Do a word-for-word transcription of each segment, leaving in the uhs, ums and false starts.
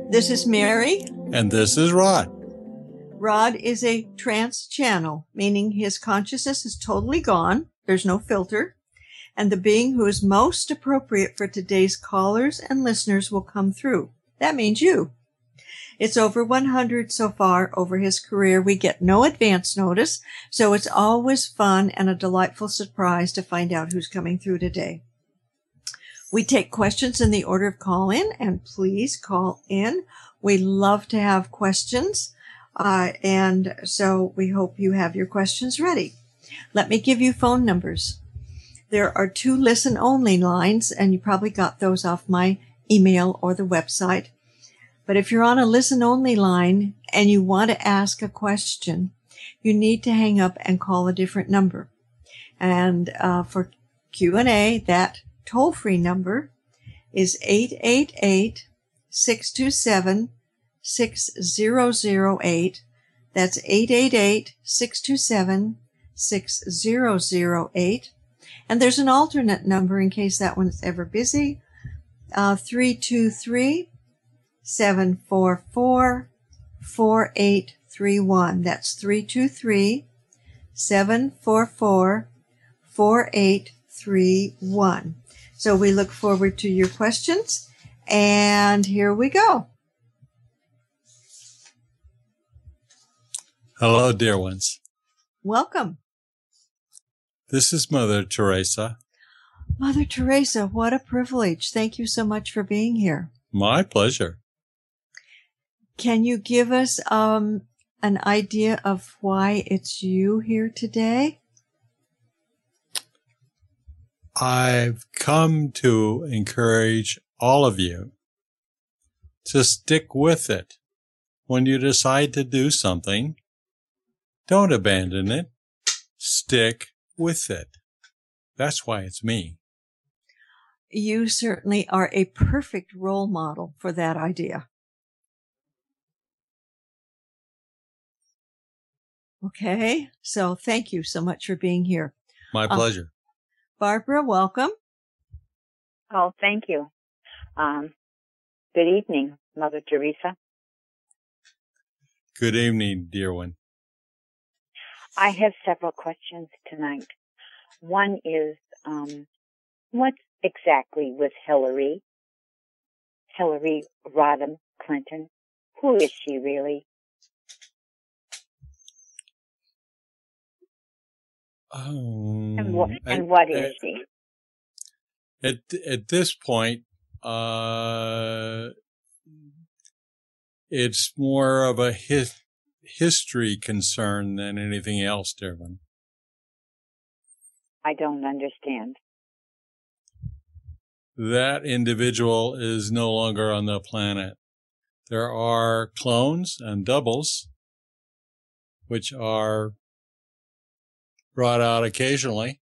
This is Mary. And this is Rod. Rod is a trance channel, meaning his consciousness is totally gone. There's no filter. And the being who is most appropriate for today's callers and listeners will come through. That means you. It's over one hundred so far over his career. We get no advance notice, so it's always fun and a delightful surprise to find out who's coming through today. We take questions in the order of call in, and please call in. We love to have questions, uh, and so we hope you have your questions ready. Let me give you phone numbers. There are two listen-only lines, and you probably got those off my email or the website. But if you're on a listen-only line and you want to ask a question, you need to hang up and call a different number. And uh, for Q and A, that toll-free number is eight eight eight, six two seven, six zero zero eight. That's eight eight eight, six two seven, six zero zero eight. And there's an alternate number in case that one's ever busy, uh, three two three, seven four four, four eight three one. That's three two three, seven four four, four eight three one. So we look forward to your questions, and here we go. Hello, dear ones. Welcome. This is Mother Teresa. Mother Teresa, what a privilege. Thank you so much for being here. My pleasure. Can you give us um, an idea of why it's you here today? I've come to encourage all of you to stick with it. When you decide to do something, don't abandon it. Stick with it. That's why it's me. You certainly are a perfect role model for that idea. Okay, so thank you so much for being here. My pleasure. Uh, Barbara, welcome. Oh, thank you. Um, good evening, Mother Teresa. Good evening, dear one. I have several questions tonight. One is, um, what exactly was Hillary, Hillary Rodham Clinton? Who is she really? Um, and what, and at, what is at, she? At, at this point, uh, it's more of a his, history concern than anything else, dear one. I don't understand. That individual is no longer on the planet. There are clones and doubles, which are brought out occasionally,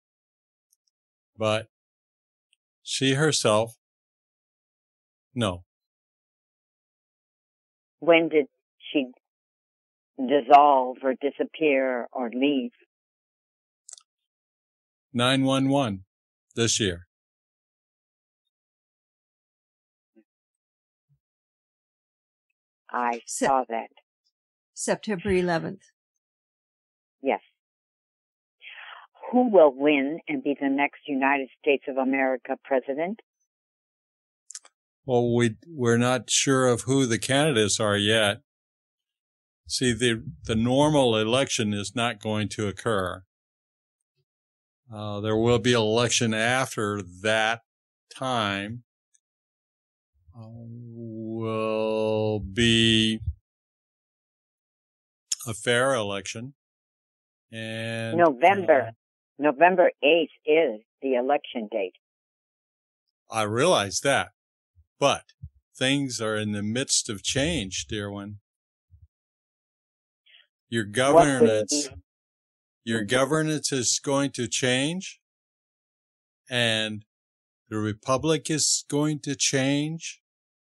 but she herself, no. When did she dissolve or disappear or leave? nine one one this year. I saw that. September eleventh. Yes. Who will win and be the next United States of America president? Well, we, we're not sure of who the candidates are yet. See, the, the normal election is not going to occur. Uh, there will be an election after that time. Uh, will be a fair election. And November. Uh, November eighth is the election date. I realize that, but things are in the midst of change, dear one. Your governance, your governance is going to change, and the republic is going to change.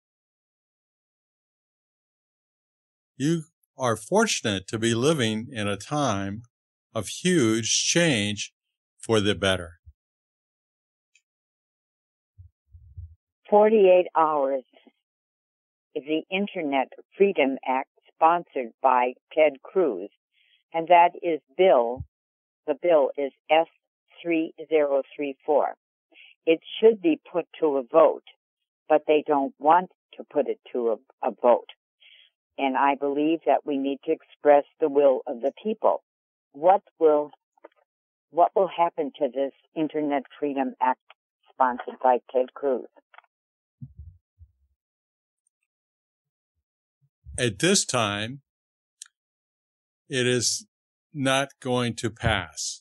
You are fortunate to be living in a time of huge change for the better. forty-eight hours is the Internet Freedom Act sponsored by Ted Cruz, and that is bill, the bill is S three zero three four. It should be put to a vote, but they don't want to put it to a, a vote. And I believe that we need to express the will of the people. What will, what will happen to this Internet Freedom Act sponsored by Ted Cruz? At this time, it is not going to pass.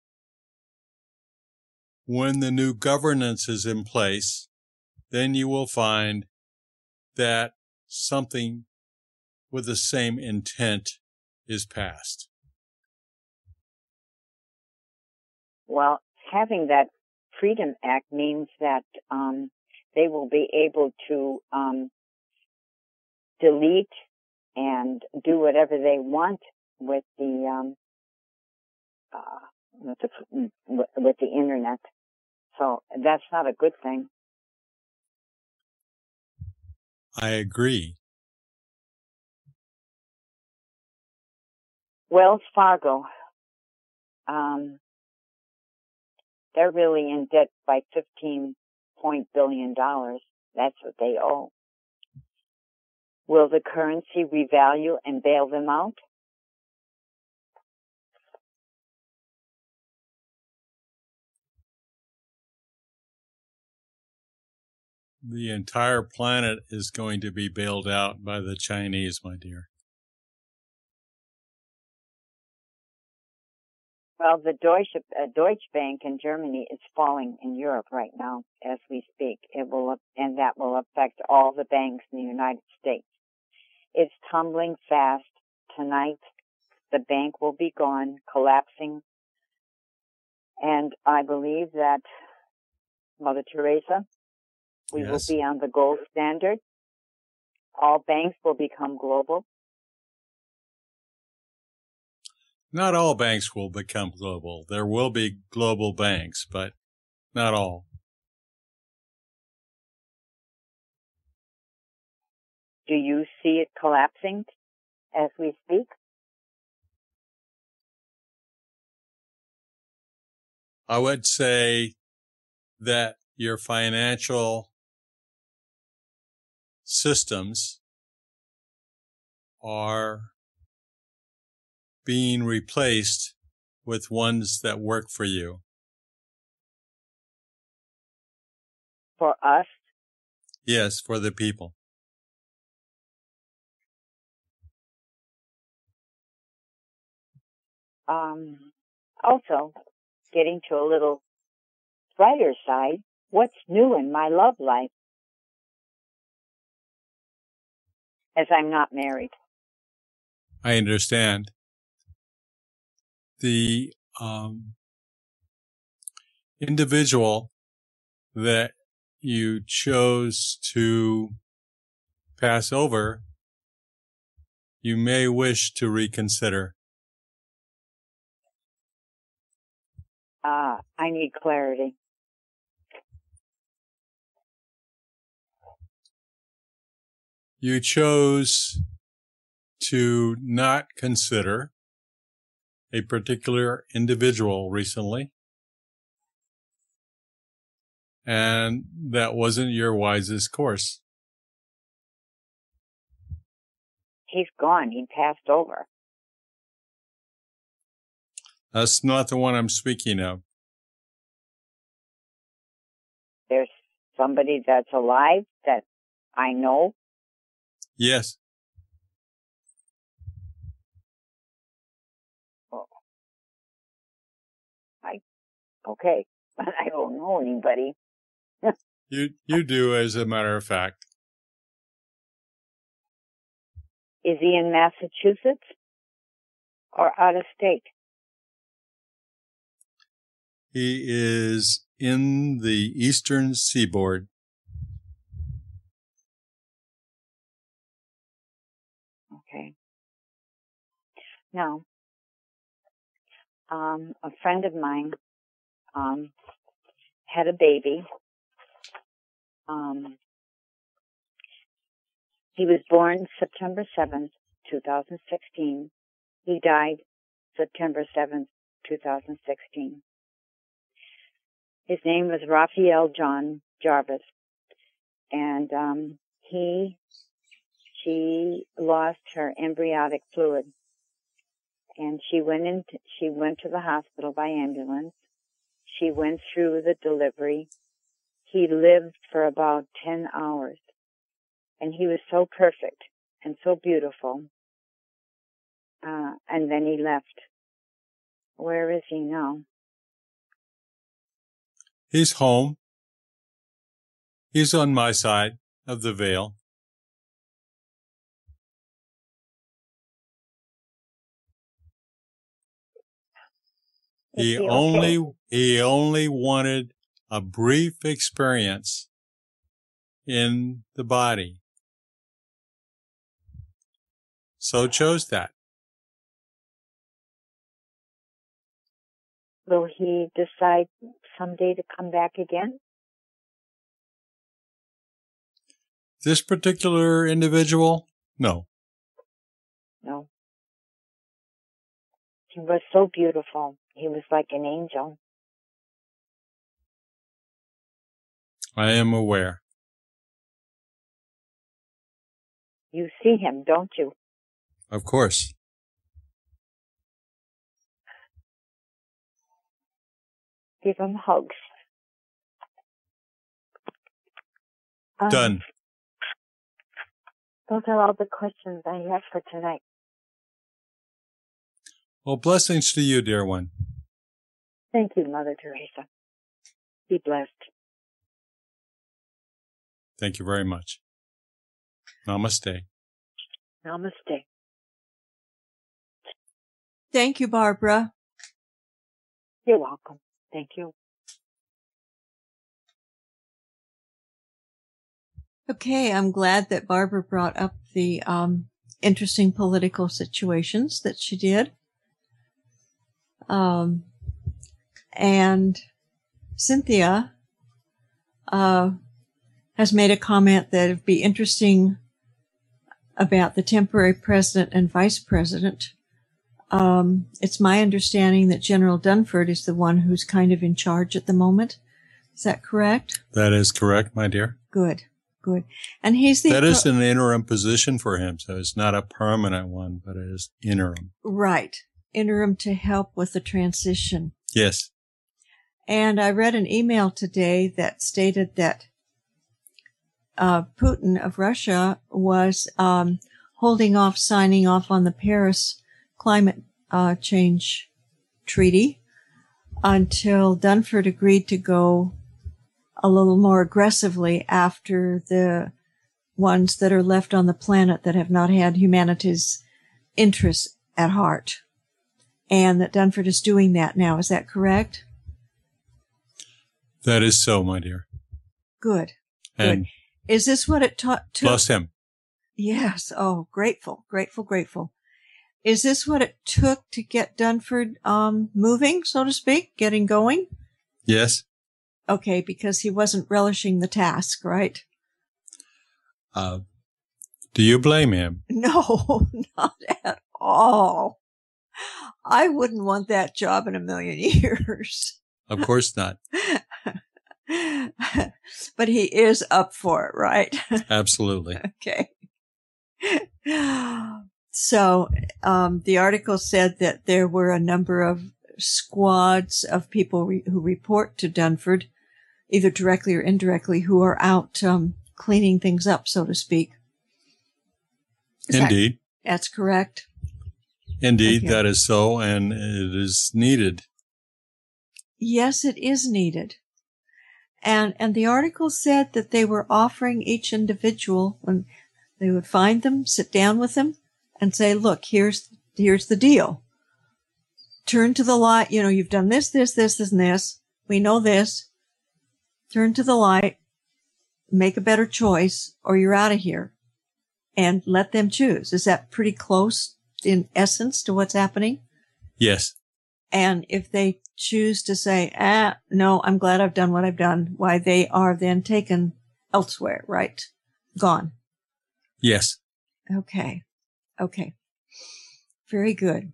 When the new governance is in place, then you will find that something with the same intent is passed. Well, having that Freedom Act means that um, they will be able to um, delete and do whatever they want with the um, uh, with the with the internet. So that's not a good thing. I agree. Wells Fargo, um, they're really in debt by fifteen point billion dollars. That's what they owe. Will the currency revalue and bail them out? The entire planet is going to be bailed out by the Chinese, my dear. Well, the Deutsche, uh, Deutsche Bank in Germany is falling in Europe right now as we speak. It will, and that will affect all the banks in the United States. It's tumbling fast. Tonight, the bank will be gone, collapsing. And I believe that Mother Teresa, we Yes. will be on the gold standard. All banks will become global. Not all banks will become global. There will be global banks, but not all. Do you see it collapsing as we speak? I would say that your financial systems are being replaced with ones that work for you. For us? Yes, for the people. Um, also, getting to a little brighter side, what's new in my love life? As I'm not married. I understand. The um, individual that you chose to pass over, you may wish to reconsider. Ah, I need clarity. You chose to not consider a particular individual recently, and that wasn't your wisest course. He's gone. He passed over. That's not the one I'm speaking of. There's somebody that's alive that I know. Yes. Oh. I, okay. I don't know anybody. You you do, as a matter of fact. Is he in Massachusetts or out of state? He is in the eastern seaboard. Okay. Now, um, a friend of mine um, had a baby. Um, He was born September seventh, two thousand sixteen. He died September seventh, two thousand sixteen. His name was Raphael John Jarvis, and um, he, she lost her embryonic fluid, and she went in. She went to the hospital by ambulance. She went through the delivery. He lived for about ten hours, and he was so perfect and so beautiful. Uh, and then he left. Where is he now? He's home. He's on my side of the veil. He, he only, okay? he only wanted a brief experience in the body. So chose that. Will he decide someday to come back again? This particular individual? No. No. He was so beautiful. He was like an angel. I am aware. You see him, don't you? Of course. Give him hugs. Um, Done. Those are all the questions I have for tonight. Well, blessings to you, dear one. Thank you, Mother Teresa. Be blessed. Thank you very much. Namaste. Namaste. Thank you, Barbara. You're welcome. Thank you. Okay, I'm glad that Barbara brought up the um, interesting political situations that she did. Um, and Cynthia uh, has made a comment that it'd be interesting about the temporary president and vice president. Um, it's my understanding that General Dunford is the one who's kind of in charge at the moment. Is that correct? That is correct, my dear. Good, good. And he's the... That is an interim position for him, so it's not a permanent one, but it is interim. Right. Interim to help with the transition. Yes. And I read an email today that stated that uh, Putin of Russia was um, holding off signing off on the Paris climate uh, change treaty until Dunford agreed to go a little more aggressively after the ones that are left on the planet that have not had humanity's interests at heart. And that Dunford is doing that now. Is that correct? That is so, my dear. Good. And Good. Is this what it ta- took? Bless him. Yes. Oh, grateful, grateful, grateful. Is this what it took to get Dunford um, moving, so to speak, getting going? Yes. Okay, because he wasn't relishing the task, right? Uh, do you blame him? No, not at all. I wouldn't want that job in a million years. Of course not. But he is up for it, right? Absolutely. Okay. So um, the article said that there were a number of squads of people re- who report to Dunford, either directly or indirectly, who are out um, cleaning things up, so to speak. Is Indeed. That, that's correct. Indeed, Okay. That is so, and it is needed. Yes, it is needed. And and the article said that they were offering each individual, when they would find them, sit down with them, and say, look, here's here's the deal. Turn to the light. You know, you've done this, this, this, this, and this. We know this. Turn to the light. Make a better choice, or you're out of here. And let them choose. Is that pretty close in essence to what's happening? Yes. And if they choose to say, ah, no, I'm glad I've done what I've done, why, they are then taken elsewhere, right? Gone. Yes. Okay. Okay. Very good.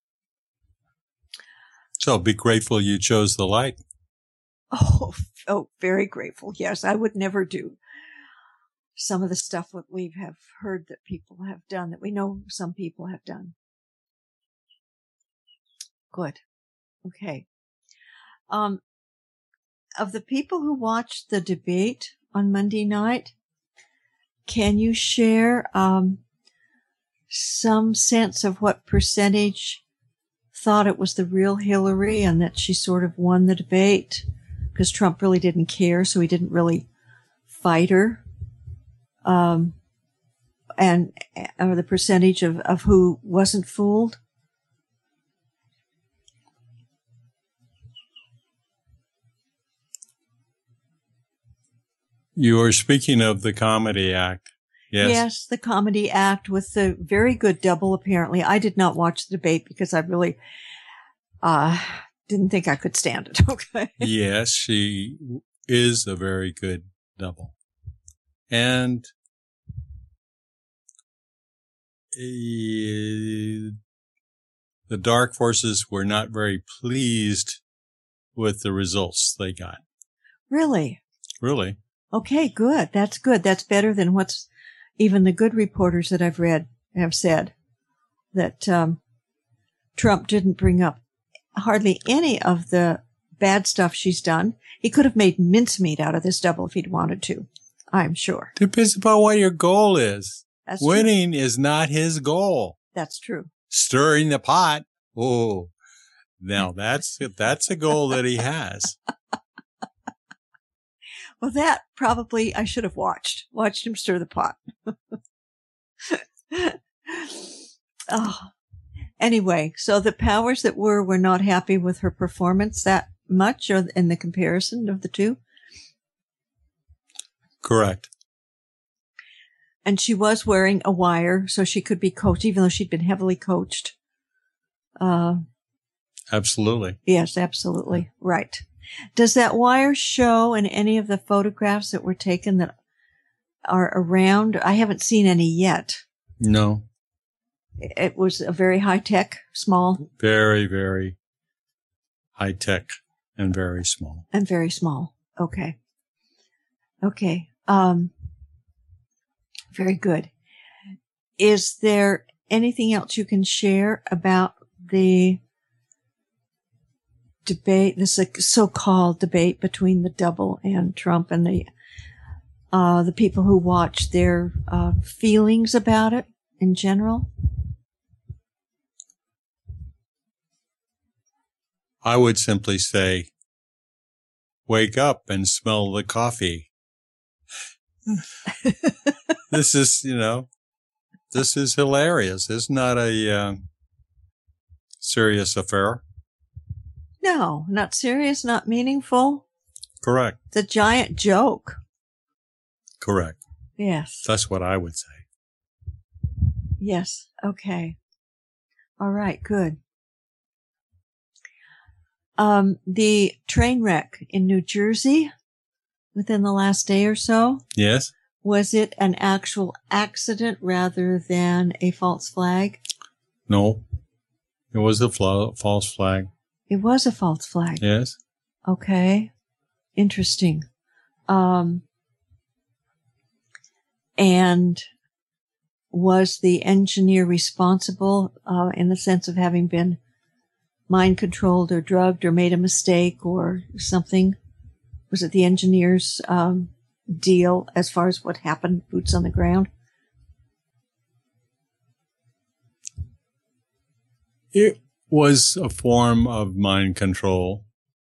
So be grateful you chose the light. Oh, oh, very grateful. Yes, I would never do some of the stuff that we have heard that people have done, that we know some people have done. Good. Okay. Um, of the people who watched the debate on Monday night, can you share um, some sense of what percentage thought it was the real Hillary and that she sort of won the debate because Trump really didn't care, so he didn't really fight her? Um, and or the percentage of, of who wasn't fooled? You are speaking of the comedy act. Yes. Yes, the comedy act with the very good double, apparently. I did not watch the debate because I really uh, didn't think I could stand it. Okay. Yes, she is a very good double. And uh, the dark forces were not very pleased with the results they got. Really? Really? Okay, good. That's good. That's better than what's even the good reporters that I've read have said, that um, Trump didn't bring up hardly any of the bad stuff she's done. He could have made mincemeat out of this double if he'd wanted to, I'm sure. Depends upon what your goal is. That's Winning true. is not his goal. That's true. Stirring the pot. Oh, now that's that's a goal that he has. Well, that probably I should have watched, watched him stir the pot. Oh, anyway, so the powers that were were not happy with her performance that much, or in the comparison of the two? Correct. And she was wearing a wire, so she could be coached, even though she'd been heavily coached. Uh, Absolutely. yes, absolutely. Right. Does that wire show in any of the photographs that were taken that are around? I haven't seen any yet. No. It was a very high-tech, small. Very, very high-tech and very small. And very small. Okay. Okay. Um, very good. Is there anything else you can share about the debate, this so-called debate between the double and Trump, and the uh, the people who watched, their uh, feelings about it in general? I would simply say, wake up and smell the coffee. This is, you know, this is hilarious. It's not a uh, serious affair. No, not serious, not meaningful. Correct. It's a giant joke. Correct. Yes. That's what I would say. Yes. Okay. All right. Good. Um, the train wreck in New Jersey within the last day or so. Yes. Was it an actual accident rather than a false flag? No. It was a fla- false flag. It was a false flag. Yes. Okay. Interesting. Um, and was the engineer responsible uh, in the sense of having been mind controlled or drugged or made a mistake or something? Was it the engineer's um, deal as far as what happened, boots on the ground? It was a form of mind control.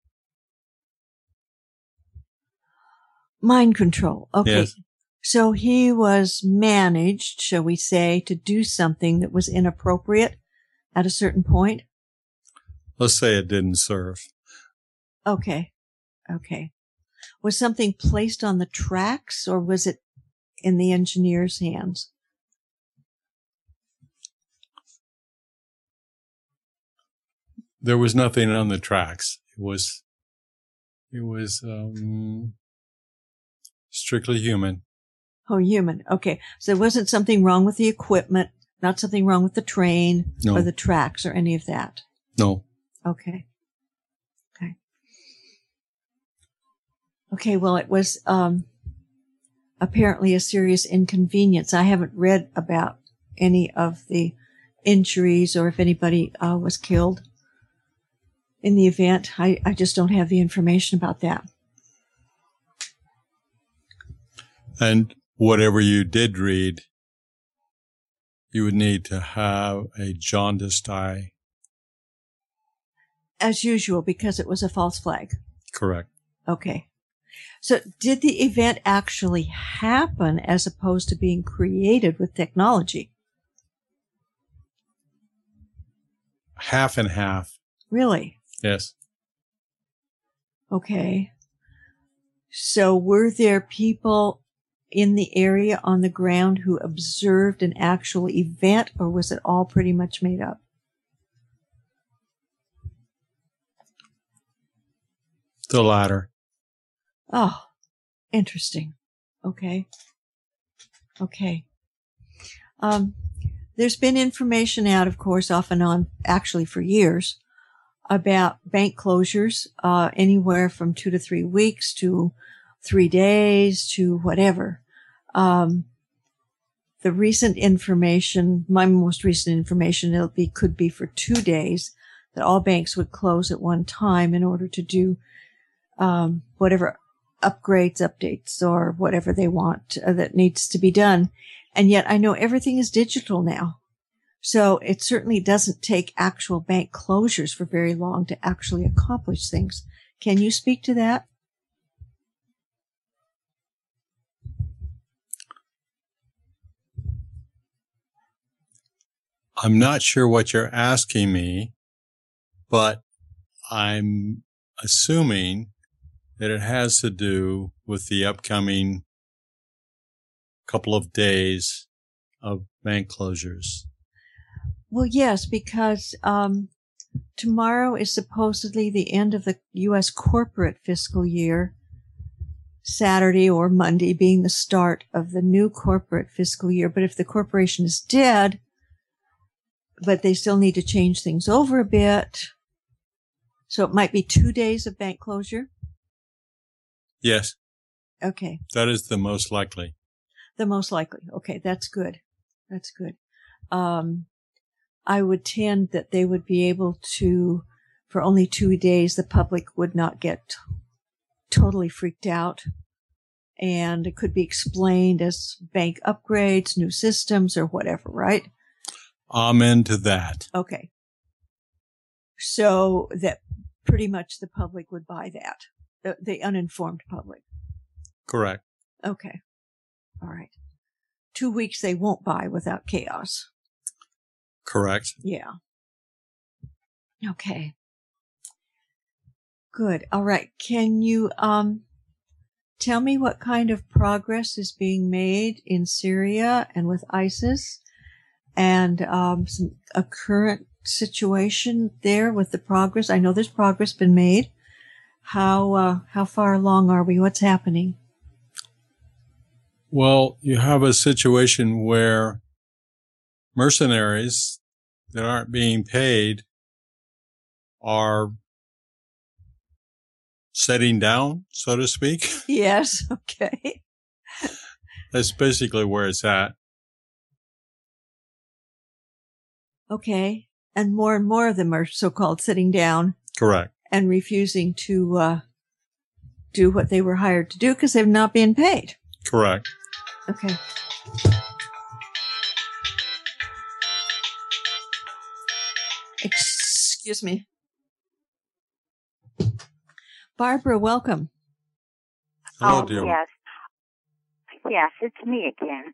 Mind control. Okay. Yes. So he was managed, shall we say, to do something that was inappropriate at a certain point? Let's say it didn't serve. Okay. Okay. Was something placed on the tracks or was it in the engineer's hands? There was nothing on the tracks. It was, it was, um, strictly human. Oh, human. Okay. So there wasn't something wrong with the equipment, not something wrong with the train No. or the tracks or any of that. No. Okay. Okay. Okay. Well, it was, um, apparently a serious inconvenience. I haven't read about any of the injuries or if anybody uh, was killed in the event. I, I just don't have the information about that. And whatever you did read, you would need to have a jaundiced eye. As usual, because it was a false flag. Correct. Okay. So did the event actually happen as opposed to being created with technology? Half and half. Really? Yes. Okay. So were there people in the area on the ground who observed an actual event, or was it all pretty much made up? The latter. Oh, interesting. Okay. Okay. Um, there's been information out, of course, off and on, actually for years, about bank closures, uh, anywhere from two to three weeks to three days to whatever. Um, the recent information, my most recent information, it'll be, could be for two days that all banks would close at one time in order to do, um, whatever upgrades, updates, or whatever they want uh, that needs to be done. And yet I know everything is digital now. So it certainly doesn't take actual bank closures for very long to actually accomplish things. Can you speak to that? I'm not sure what you're asking me, but I'm assuming that it has to do with the upcoming couple of days of bank closures. Well, yes, because um, tomorrow is supposedly the end of the U S corporate fiscal year, Saturday or Monday being the start of the new corporate fiscal year. But if the corporation is dead, but they still need to change things over a bit, so it might be two days of bank closure? Yes. Okay. That is the most likely. The most likely. Okay, that's good. That's good. Um, I would tend that they would be able to, for only two days, the public would not get t- totally freaked out. And it could be explained as bank upgrades, new systems, or whatever, right? Amen to that. Okay. So that pretty much the public would buy that, the, the uninformed public. Correct. Okay. All right. Two weeks they won't buy without chaos. Correct. Yeah. Okay. Good. All right. Can you um tell me what kind of progress is being made in Syria and with ISIS, and um some a current situation there with the progress? I know there's progress been made. How uh, how far along are we? What's happening? Well, you have a situation where mercenaries that aren't being paid are setting down, so to speak. Yes. Okay. That's basically where it's at. Okay. And more and more of them are so-called sitting down Correct. and refusing to uh, do what they were hired to do because they've not been paid. Correct. Okay. Excuse me. Barbara, welcome. Hello, oh, dear. yes. Yes, it's me again.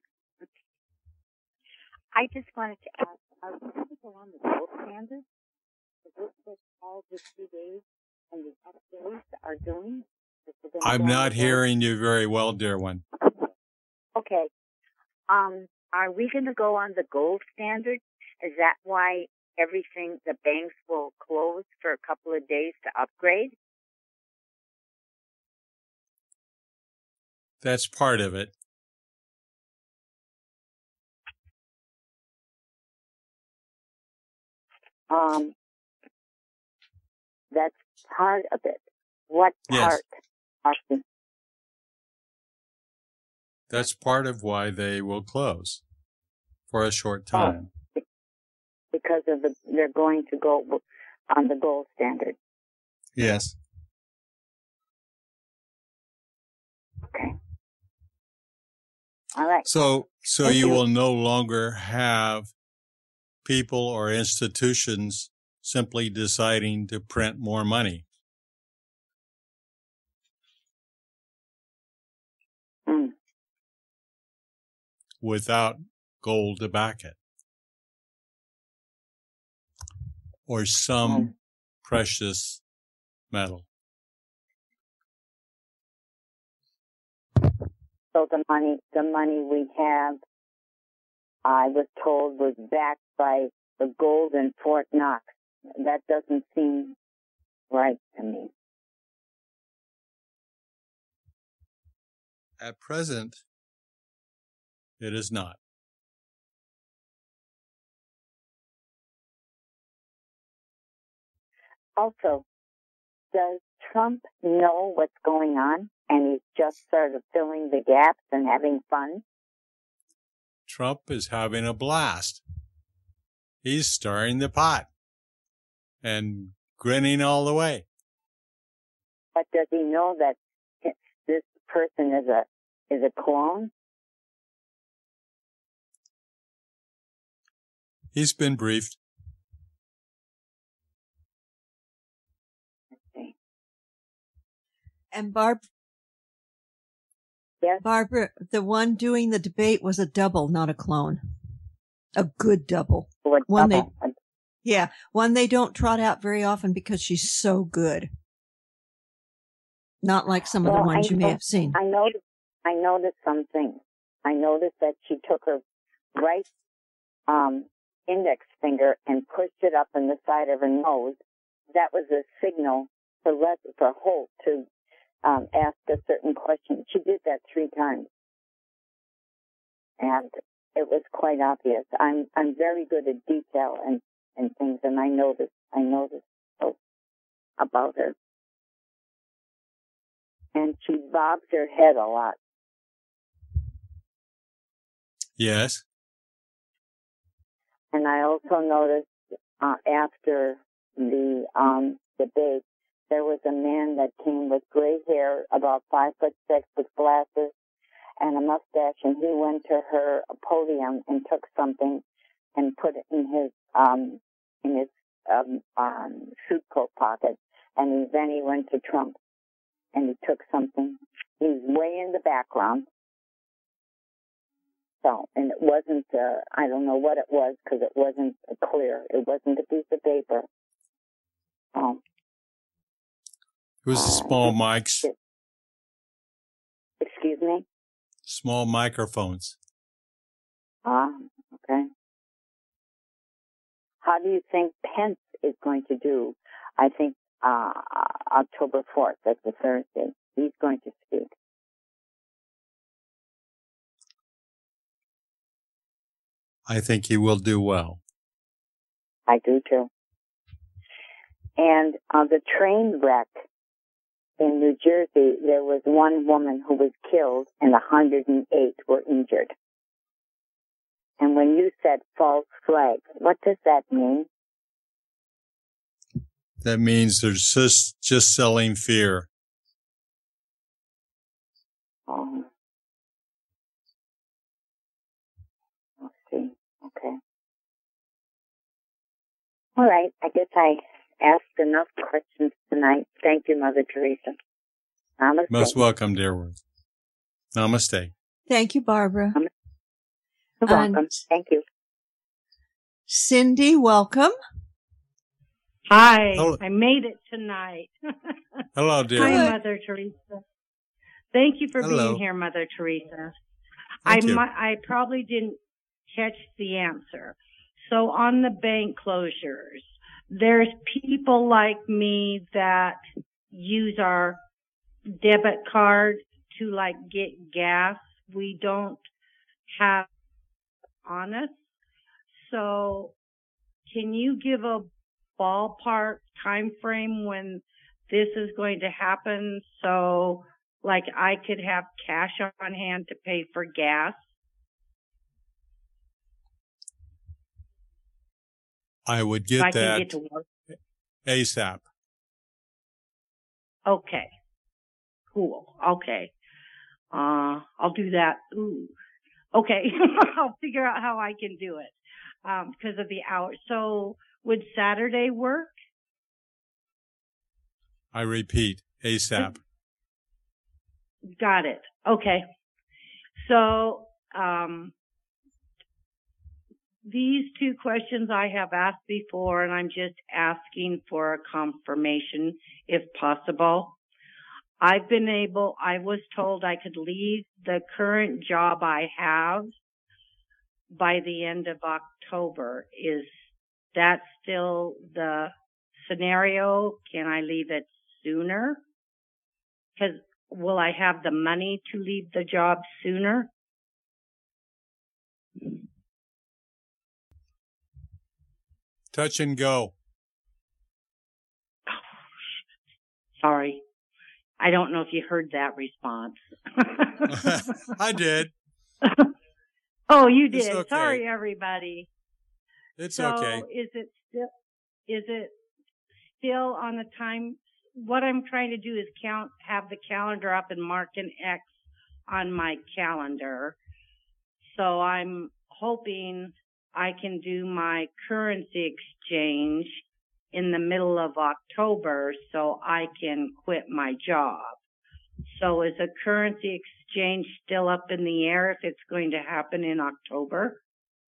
I just wanted to ask, are we going to go on the gold standard? Is this what all the two days and the updates are doing? I'm not hearing you very well, dear one. Okay. Um, are we going to go on the gold standard? Is that why everything, the banks will close for a couple of days to upgrade? That's part of it. Um, that's part of it. What Yes. part of the That's part of why they will close for a short time. Oh, because of the they're going to go on the gold standard. Yes. Okay. All right. So, so Thank you, you. will no longer have people or institutions simply deciding to print more money Mm. without gold to back it or some Mm. precious metal. So the money, the money we have, I was told, was backed by the gold in Fort Knox. That doesn't seem right to me. At present, it is not. Also, does Trump know what's going on and he's just sort of filling the gaps and having fun? Trump is having a blast. He's stirring the pot and grinning all the way. But does he know that this person is a is a clone? He's been briefed. Okay. And Barb, Yes. Barbara, the one doing the debate was a double, not a clone. A good double. What One they, double? yeah, one they don't trot out very often because she's so good. Not like some of the Well, ones I you may know- have seen. I noticed. I noticed some things. I noticed that she took her right um, index finger and pushed it up in the side of her nose. That was a signal for let for Holt to um, ask a certain question. She did that three times, and it was quite obvious. I'm I'm very good at detail and, and things, and I noticed I noticed so about her. And she bobs her head a lot. Yes. And I also noticed uh, after the um, debate, there was a man that came with gray hair, about five foot six, with glasses and a mustache, and he went to her podium and took something and put it in his um, in his um, um, suit coat pocket. And he, then he went to Trump and he took something. He's way in the background. So, and it wasn't, uh, I don't know what it was because it wasn't clear. It wasn't a piece of paper. Um, It was the small mics, excuse me? small microphones. Ah, okay. How do you think Pence is going to do? I think uh, October fourth, that's a Thursday. He's going to speak. I think he will do well. I do too. And uh, the train wreck in New Jersey, there was one woman who was killed and one hundred eight were injured. And when you said false flags, what does that mean? That means they're just, just selling fear. Oh. Let's see. Okay. All right. I guess I asked enough questions tonight. Thank you, Mother Teresa. Namaste. Most welcome, dear one. Namaste. Thank you, Barbara. You're And- welcome. Thank you. Cindy, welcome. Hi, Hello. I made it tonight. Hello, dear Hi, one. Mother Teresa. Thank you for Hello. being here, Mother Teresa. Thank I you. mu- I probably didn't catch the answer. So on the bank closures, there's people like me that use our debit card to like get gas. We don't have on us. So can you give a ballpark time frame when this is going to happen? So, like, I could have cash on hand to pay for gas? I would So I get can that get to work. ASAP. Okay. Cool. Okay. Uh, I'll do that. Ooh. Okay. I'll figure out how I can do it, um, because of the hours. So would Saturday work? I repeat, ASAP. Got it. Okay. So, um, these two questions I have asked before, and I'm just asking for a confirmation if possible. I've been able, I was told I could leave the current job I have by the end of October. Is that still the scenario? Can I leave it sooner? Because will I have the money to leave the job sooner? Touch and go. Sorry. I don't know if you heard that response. I did. Oh, you It's did. okay. Sorry, everybody. It's so okay. is it still, is it still on the time? What I'm trying to do is count, have the calendar up and mark an X on my calendar. So I'm hoping I can do my currency exchange in the middle of October so I can quit my job. So is a currency exchange still up in the air if it's going to happen in October?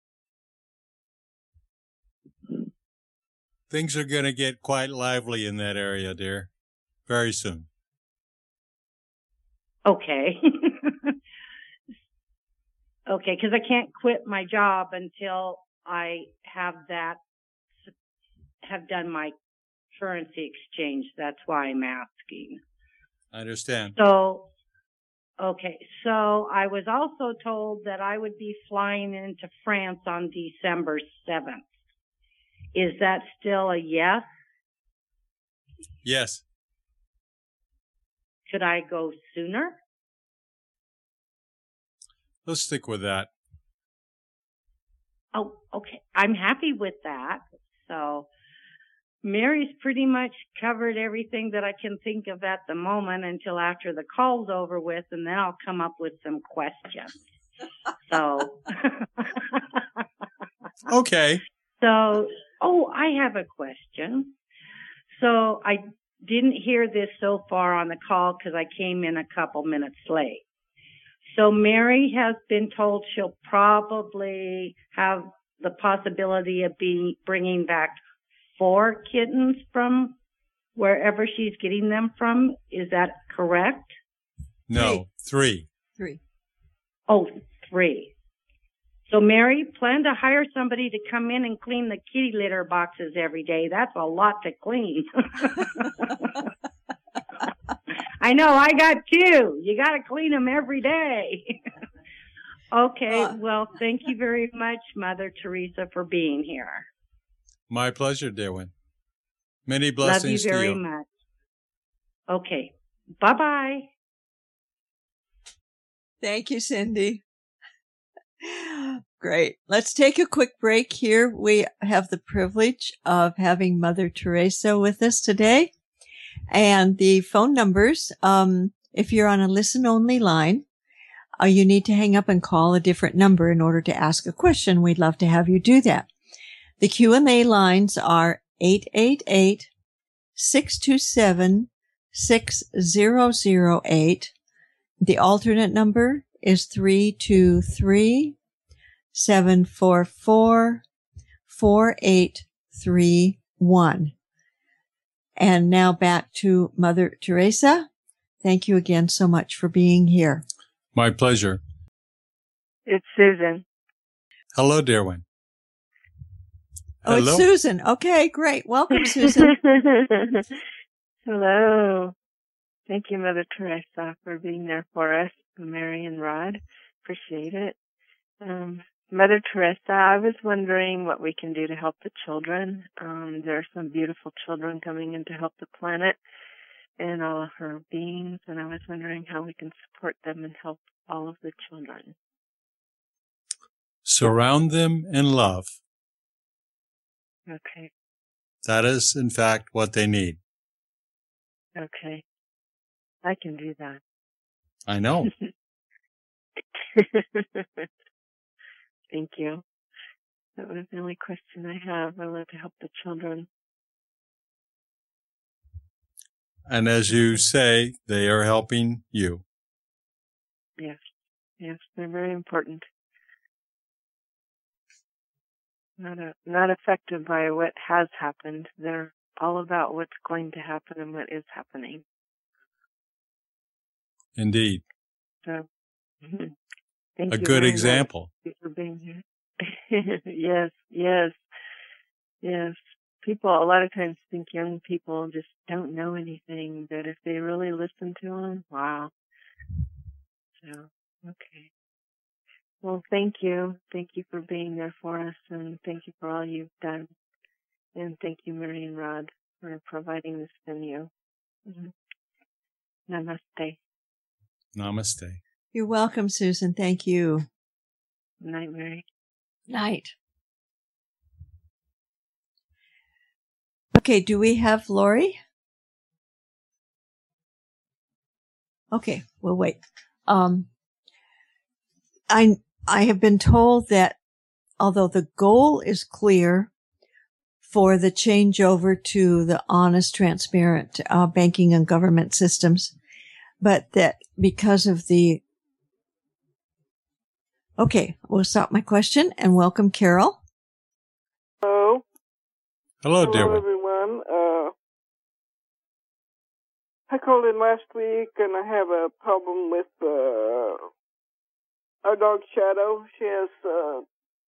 Things are going to get quite lively in that area, dear. Very soon. Okay. Okay, because I can't quit my job until I have that, have done my currency exchange. That's why I'm asking. I understand. So, okay, so I was also told that I would be flying into France on December seventh. Is that still a yes? Yes. Could I go sooner? Let's stick with that. Oh, okay. I'm happy with that. So Mary's pretty much covered everything that I can think of at the moment until after the call's over with, and then I'll come up with some questions. So. Okay. So, oh, I have a question. So I didn't hear this so far on the call because I came in a couple minutes late. So Mary has been told she'll probably have the possibility of being bringing back four kittens from wherever she's getting them from. Is that correct? No, three. Three. Oh, three. So Mary, plan to hire somebody to come in and clean the kitty litter boxes every day. That's a lot to clean. I know, I got two. You got to clean them every day. Okay, Uh, well, thank you very much, Mother Teresa, for being here. My pleasure, dear one. Many Love you blessings very to you. much. Okay, bye-bye. Thank you, Cindy. Great. Let's take a quick break here. We have the privilege of having Mother Teresa with us today. And the phone numbers, um, if you're on a listen-only line, uh, you need to hang up and call a different number in order to ask a question. We'd love to have you do that. The Q and A lines are eight eight eight, six two seven, six zero zero eight. The alternate number is three two three, seven four four, four eight three one. And now back to Mother Teresa. Thank you again so much for being here. My pleasure. It's Susan. Hello, dear one. Oh, Hello? it's Susan. Okay, great. Welcome, Susan. Hello. Thank you, Mother Teresa, for being there for us, Mary and Rod. Appreciate it. Um, Mother Teresa, I was wondering what we can do to help the children. Um, there are some beautiful children coming in to help the planet and all of her beings, and I was wondering how we can support them and help all of the children. Surround them in love. Okay. That is, in fact, what they need. Okay. I can do that. I know. Thank you. That was the only question I have. I love to help the children. And as you say, they are helping you. Yes. Yes, they're very important. Not a, not affected by what has happened. They're all about what's going to happen and what is happening. Indeed. So, thank A you good very example. much for being here. Yes, yes, yes. People a lot of times think young people just don't know anything, but if they really listen to them, wow. So, okay. Well, thank you. Thank you for being there for us, and thank you for all you've done. And thank you, Mary and Rod, for providing this venue. Mm-hmm. Namaste. Namaste. You're welcome, Susan. Thank you. Good night, Mary. Night. Okay, do we have Lori? Okay, we'll wait. Um, I I have been told that although the goal is clear for the changeover to the honest, transparent uh, banking and government systems, but that because of the okay, we'll stop my question and welcome Carol. Hello. Hello, Hello, dear one. everyone. Uh, I called in last week, and I have a problem with uh, our dog Shadow. She has uh,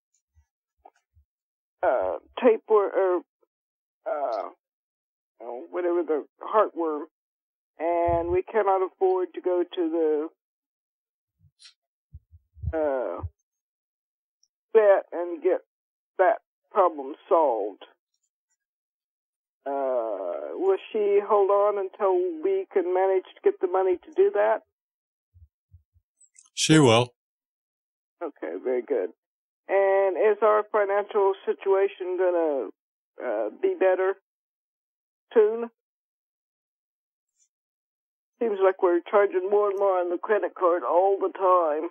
uh, tapeworm, or uh, oh, whatever the heartworm, and we cannot afford to go to the uh, vet and get that problem solved. Uh, will she hold on until we can manage to get the money to do that? She will. Okay, very good. And is our financial situation going to uh, be better soon? Seems like we're charging more and more on the credit card all the time.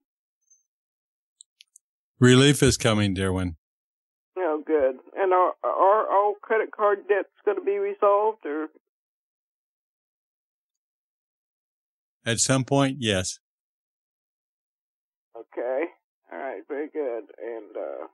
Relief is coming, dear one. Oh, good. And are, are all credit card debts going to be resolved, or? At some point, yes. Okay. All right. Very good. And,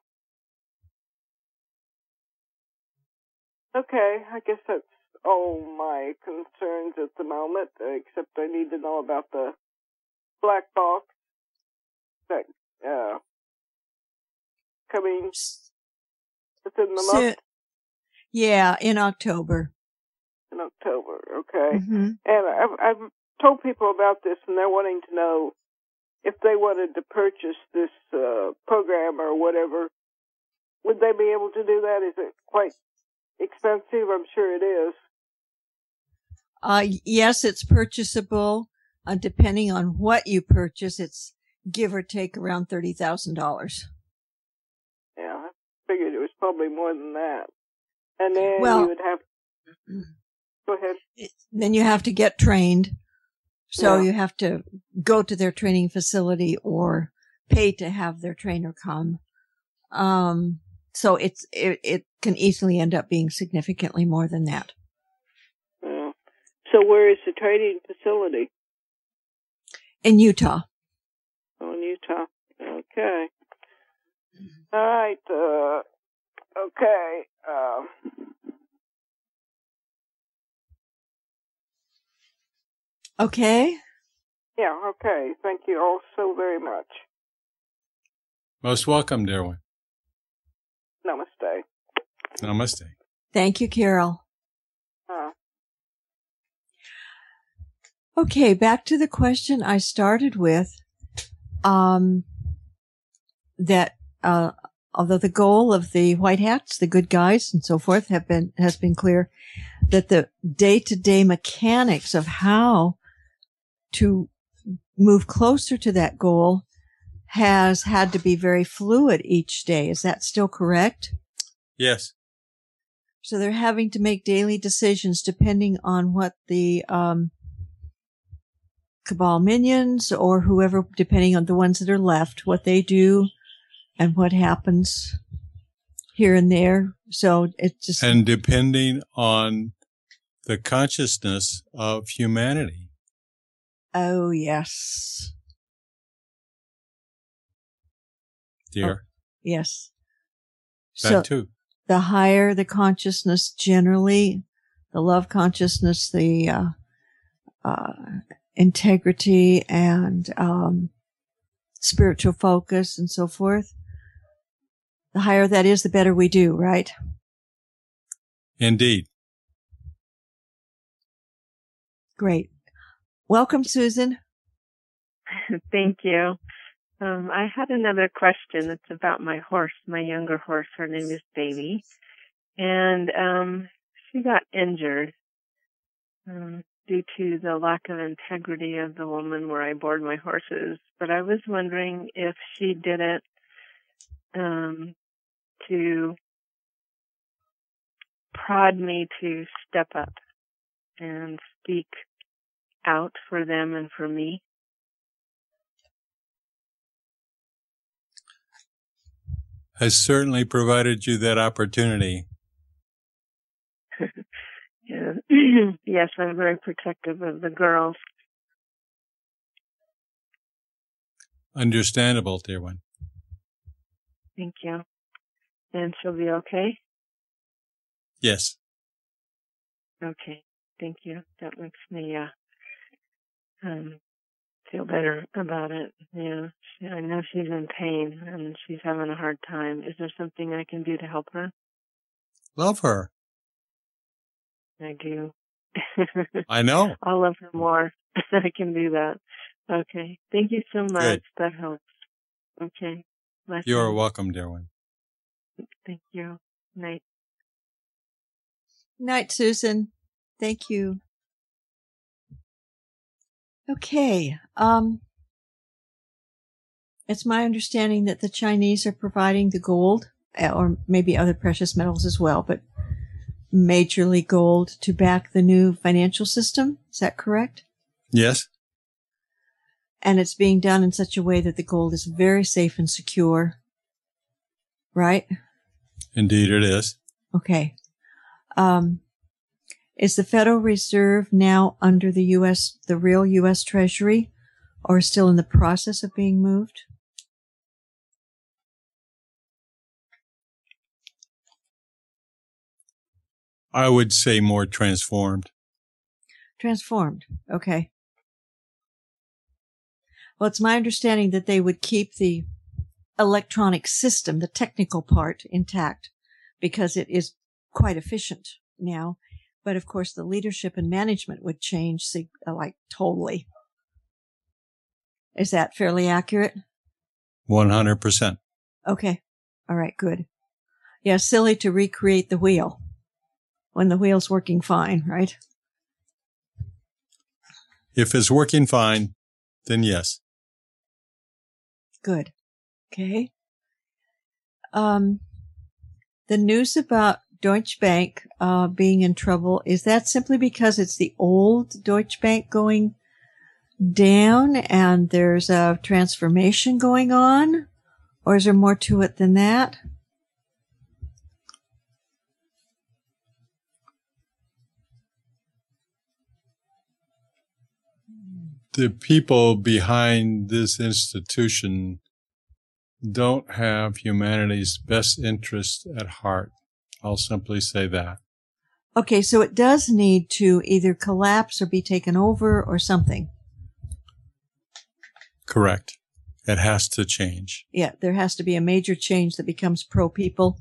uh, okay. I guess that's all my concerns at the moment, except I need to know about the black box that, uh, coming within the So, month. yeah, in October. In October. Okay. Mm-hmm. And I've, I've told people about this, and they're wanting to know if they wanted to purchase this uh, program or whatever, would they be able to do that? Is it quite expensive? I'm sure it is. Uh, yes, it's purchasable. Uh, depending on what you purchase, it's give or take around thirty thousand dollars. Yeah, I figured it was probably more than that. And then Well, you would have... Go ahead. Then you have to get trained. So Yeah. you have to go to their training facility or pay to have their trainer come. Um, so it's, it, it can easily end up being significantly more than that. Yeah. So where is the training facility? In Utah. Oh, in Utah. Okay. All right. Uh, okay. Um, Okay. yeah, okay. Thank you all so very much. Most welcome, dear one. Namaste. Namaste. Thank you, Carol. Uh, Okay, back to the question I started with, um, that uh, although the goal of the white hats, the good guys and so forth have been, has been clear, that the day-to-day mechanics of how to move closer to that goal has had to be very fluid each day. Is that still correct? Yes. So they're having to make daily decisions depending on what the um, cabal minions or whoever, depending on the ones that are left, what they do and what happens here and there. So it's just... And depending on the consciousness of humanity. Oh, yes. Dear. Oh, yes. That so too. The higher the consciousness generally, the love consciousness, the uh, uh, integrity and um, spiritual focus and so forth, the higher that is, the better we do, right? Indeed. Great. Welcome, Susan. Thank you. Um, I had another question. It's about my horse, my younger horse. Her name is Baby. And um, she got injured um, due to the lack of integrity of the woman where I board my horses. But I was wondering if she did it um, to prod me to step up and speak out for them and for me. Has certainly provided you that opportunity. Yeah. Yes, I'm very protective of the girls. Understandable, dear one. Thank you. And she'll be okay? Yes. Okay. Thank you. That makes me uh, um, feel better about it. Yeah. She, I know she's in pain and she's having a hard time. Is there something I can do to help her? Love her. I do. I know. I'll love her more. I can do that. Okay. Thank you so much. Good. That helps. Okay. Bless You are you. welcome, dear one. Thank you. Night. Night, Susan. Thank you. Okay. Um, it's my understanding that the Chinese are providing the gold, or maybe other precious metals as well, but majorly gold to back the new financial system. Is that correct? Yes. And it's being done in such a way that the gold is very safe and secure. Right? Indeed it is. Okay. Um, is the Federal Reserve now under the U S, the real U S Treasury, or still in the process of being moved? I would say more transformed. Transformed. Okay. Well, it's my understanding that they would keep the electronic system, the technical part, intact because it is quite efficient now. But of course, the leadership and management would change, like totally. Is that fairly accurate? one hundred percent. Okay. All right. Good. Yeah. Silly to recreate the wheel when the wheel's working fine, right? If it's working fine, then yes. Good. Okay. Um, the news about Deutsche Bank uh, being in trouble, is that simply because it's the old Deutsche Bank going down and there's a transformation going on? Or is there more to it than that? The people behind this institution don't have humanity's best interest at heart. I'll simply say that. Okay, so it does need to either collapse or be taken over or something. Correct. It has to change. Yeah, there has to be a major change that becomes pro-people.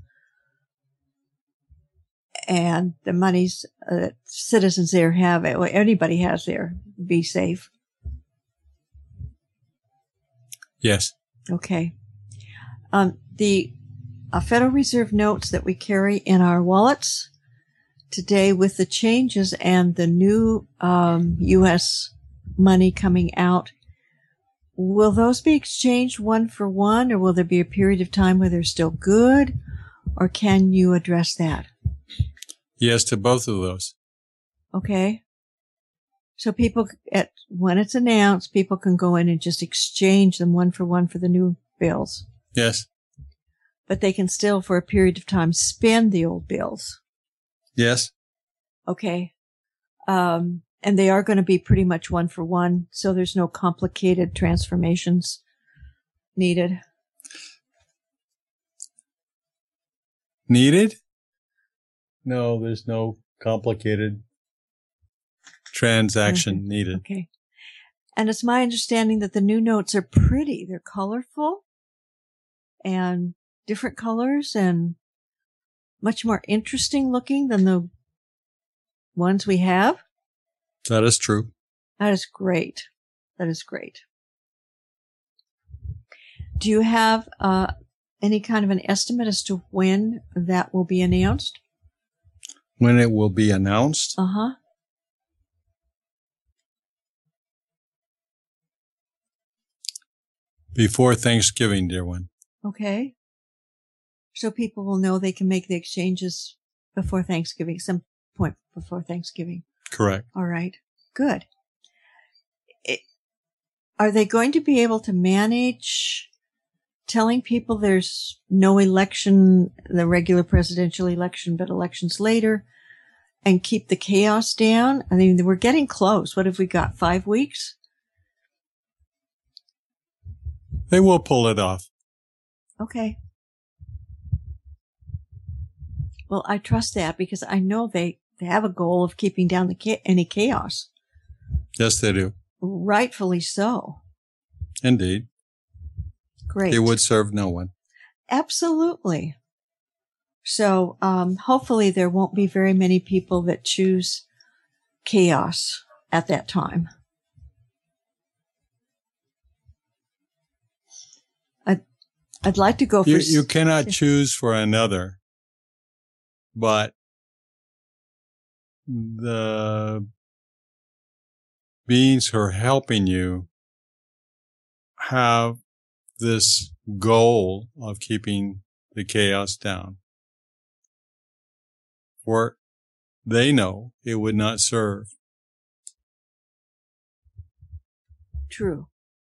And the monies uh, that citizens there have, or anybody has there, be safe. Yes. Okay. Um, the uh, Federal Reserve notes that we carry in our wallets today, with the changes and the new um, U S money coming out, will those be exchanged one for one, or will there be a period of time where they're still good, or can you address that? Yes to both of those. Okay. So people, at when it's announced, people can go in and just exchange them one for one for the new bills. Yes. But they can still, for a period of time, spend the old bills. Yes. Okay. Um, and they are going to be pretty much one for one, so there's no complicated transformations needed. Needed? No, there's no complicated transaction Mm-hmm. needed. Okay. And it's my understanding that the new notes are pretty. They're colorful and different colors and much more interesting looking than the ones we have. That is true. That is great. That is great. Do you have uh, any kind of an estimate as to when that will be announced? When it will be announced? Uh-huh. Before Thanksgiving, dear one. Okay. So people will know they can make the exchanges before Thanksgiving, some point before Thanksgiving. Correct. All right. Good. It, are they going to be able to manage telling people there's no election, the regular presidential election, but elections later, and keep the chaos down? I mean, we're getting close. What have we got? Five weeks? They will pull it off. Okay. Well, I trust that because I know they, they have a goal of keeping down the cha- any chaos. Yes, they do. Rightfully so. Indeed. Great. It would serve no one. Absolutely. So, um, hopefully there won't be very many people that choose chaos at that time. I'd, I'd like to go for... You, you cannot choose for another, but the beings who are helping you have this goal of keeping the chaos down. For they know it would not serve. True.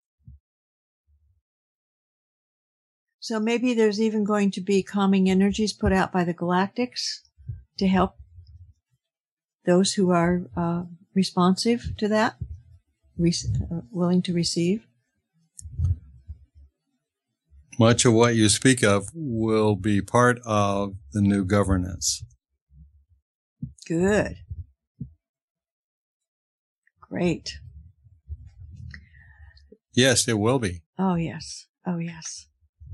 So maybe there's even going to be calming energies put out by the galactics to help those who are uh, responsive to that, re- uh, willing to receive. Much of what you speak of will be part of the new governance. Good. Great. Yes, it will be. Oh, yes. Oh, yes.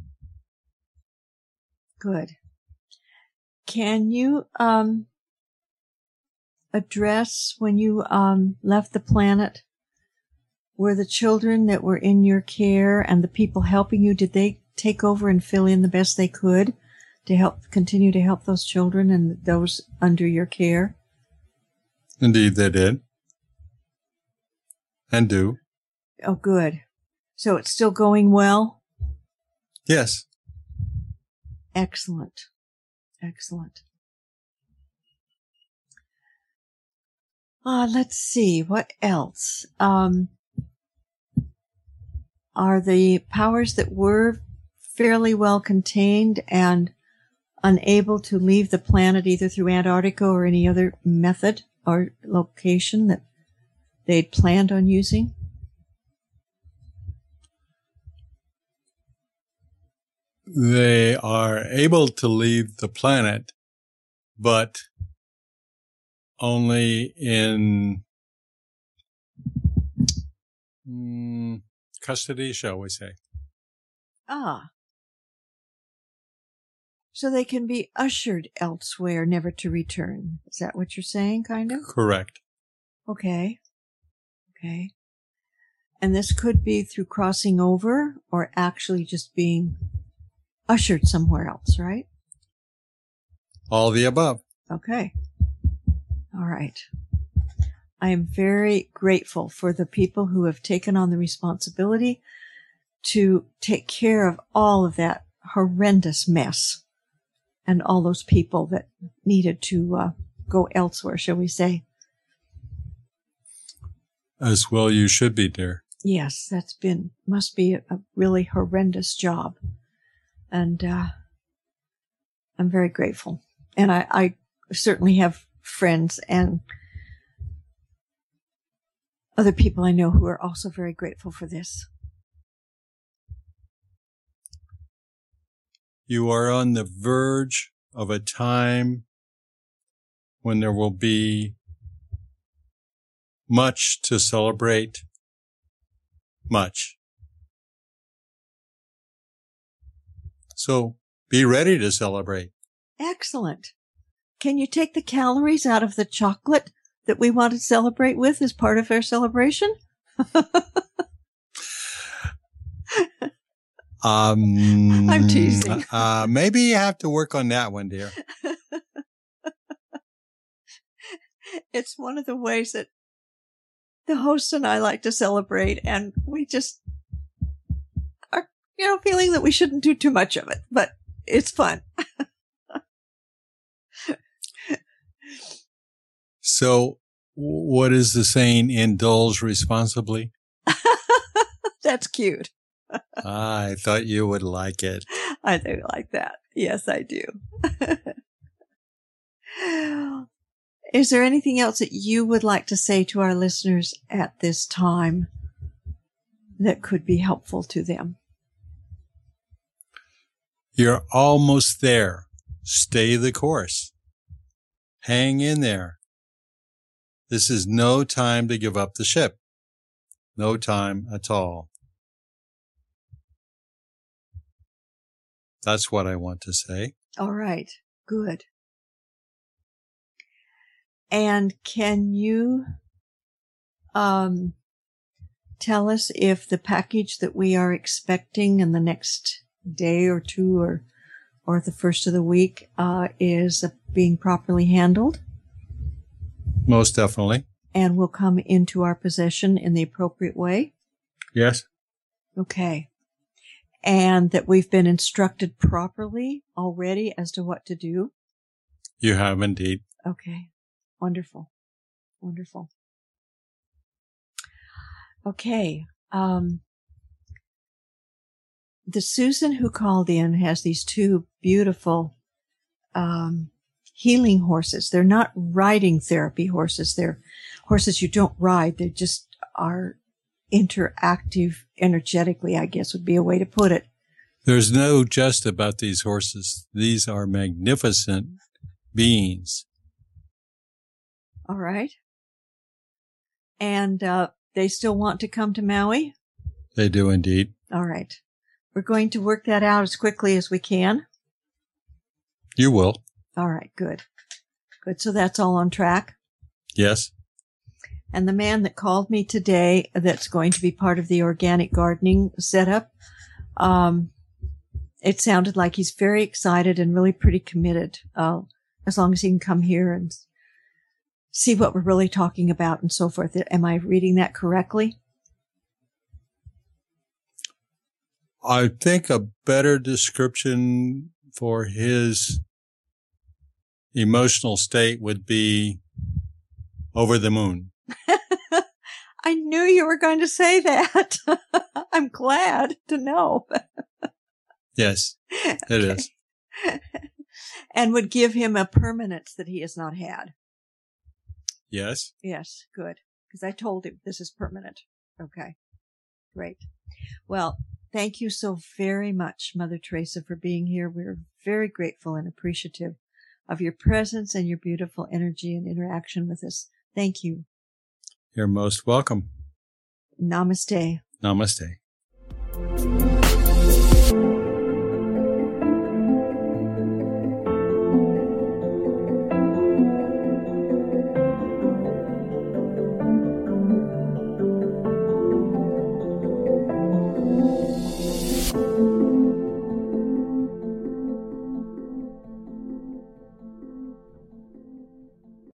Good. Can you um, address when you um, left the planet, were the children that were in your care and the people helping you, did they take over and fill in the best they could to help continue to help those children and those under your care? Indeed, they did. And do. Oh, good. So it's still going well? Yes. Excellent. Excellent. Uh, let's see. What else? Um, are the powers that were fairly well contained and unable to leave the planet either through Antarctica or any other method or location that they'd planned on using? They are able to leave the planet, but only in mm, custody, shall we say. Ah. So they can be ushered elsewhere, never to return. Is that what you're saying, kind of? Correct. Okay. Okay. And this could be through crossing over or actually just being ushered somewhere else, right? All the above. Okay. All right. I am very grateful for the people who have taken on the responsibility to take care of all of that horrendous mess and all those people that needed to uh, go elsewhere, shall we say. As well you should be, dear. Yes, that's been, must be a, a really horrendous job. And uh, I'm very grateful. And I, I certainly have friends and other people I know who are also very grateful for this. You are on the verge of a time when there will be much to celebrate. Much. So be ready to celebrate. Excellent. Can you take the calories out of the chocolate that we want to celebrate with as part of our celebration? um, I'm teasing. uh, maybe you have to work on that one, dear. It's one of the ways that the host and I like to celebrate, and we just are, you know, feeling that we shouldn't do too much of it, but it's fun. So, what is the saying? Indulge responsibly? That's cute. I thought you would like it. I do like that. Yes, I do. Is there anything else that you would like to say to our listeners at this time that could be helpful to them? You're almost there. Stay the course. Hang in there. This is no time to give up the ship. No time at all. That's what I want to say. All right. Good. And can you um, tell us if the package that we are expecting in the next day or two or or the first of the week uh, is uh, being properly handled? Most definitely. And will come into our possession in the appropriate way? Yes. Okay. And that we've been instructed properly already as to what to do? You have indeed. Okay. Wonderful. Wonderful. Okay. Um, the Susan who called in has these two beautiful um, healing horses. They're not riding therapy horses. They're horses you don't ride. They just are interactive energetically, I guess would be a way to put it. There's no jest about these horses. These are magnificent beings. All right. And uh, they still want to come to Maui? They do indeed. All right. We're going to work that out as quickly as we can. You will. All right. Good. Good. So that's all on track? Yes. And the man that called me today that's going to be part of the organic gardening setup, um, it sounded like he's very excited and really pretty committed, uh, as long as he can come here and see what we're really talking about and so forth. Am I reading that correctly? I think a better description for his emotional state would be over the moon. I knew you were going to say that. I'm glad to know. Yes, it Okay. is. And would give him a permanence that he has not had. Yes. Yes, good. Because I told him this is permanent. Okay, great. Well, thank you so very much, Mother Teresa, for being here. We're very grateful and appreciative of your presence and your beautiful energy and interaction with us. Thank you. You're most welcome. Namaste. Namaste. Thank you.